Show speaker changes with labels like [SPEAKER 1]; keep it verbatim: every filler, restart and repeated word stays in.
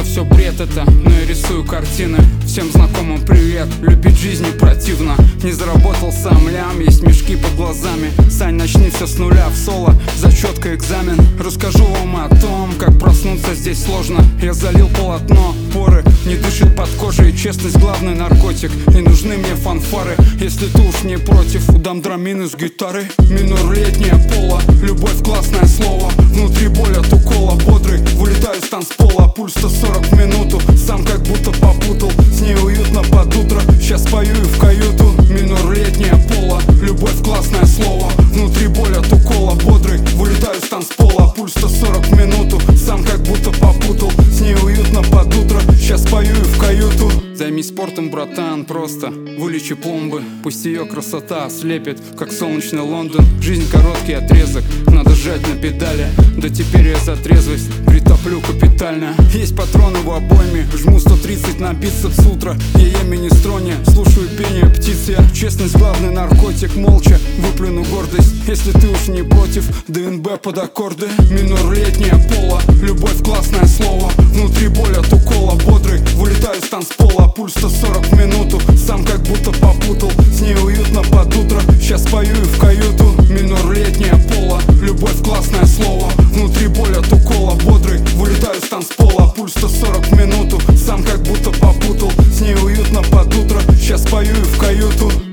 [SPEAKER 1] все бред это, но я рисую картины. Всем знакомым привет, любить жизнь не противно. Не заработал сам лям, есть мешки под глазами. Сань, начни все с нуля в соло, зачетка, экзамен. Расскажу вам о том, как проснуться здесь сложно. Я залил полотно, поры не дышит под кожей. Честность главный наркотик, не нужны мне фанфары. Если ты уж не против, дам драмины с гитары. Минор летняя пола, любовь классное слово. Внутри боль от укола, бодрый, вылетаю с танцпола. Пульс сто сорок в минуту, сам как будто попутал. С ней уютно под утро, сейчас пою и в каюту. Минор летняя пола, любовь классное слово. Внутри боль от укола, бодрый, вылетаю с танцпола. Пульс сто сорок в минуту, сам как будто попутал. С ней уютно под утро, сейчас пою и в каюту. Займись спортом, братан, просто вылечи пломбы. Пусть ее красота ослепит, как солнечный Лондон. Жизнь короткий отрезок, надо жать на педали. Да теперь я за трезвость притоплю капитально. Есть патроны в обойме, жму сто тридцать на бицепс утро. Я ем министроне, слушаю пение птиц. Я честность главный наркотик, молча выплюну гордость. Если ты уж не против, ДНБ под аккорды. Минор летняя пола, любовь классное слово. Внутри боль от укола, бодрый, вылетаю с танцпола. Пульс сто сорок в минуту, сам как будто попутал. С ней уютно под утро, сейчас пою и в каюту. Минор летняя пола, любовь классное слово. Внутри боль от укола, бодрый, вылетаю с танцпола. Пульс сто сорок в минуту, сам как будто попутал. С ней уютно под утро, сейчас пою и в каюту.